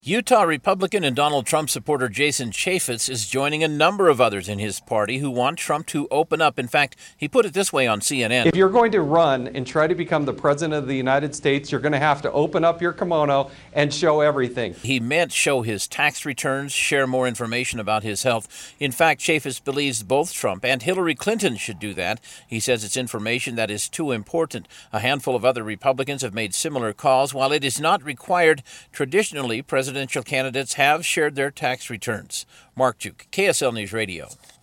Utah Republican and Donald Trump supporter Jason Chaffetz is joining a number of others in his party who want Trump to open up. In fact, he put it this way on CNN. If you're going to run and try to become the president of the United States, you're going to have to open up your kimono and show everything. He meant show his tax returns, share more information about his health. In fact, Chaffetz believes both Trump and Hillary Clinton should do that. He says it's information that is too important. A handful of other Republicans have made similar calls. While it is not required, traditionally, presidential candidates have shared their tax returns. Mark Juke, KSL News Radio.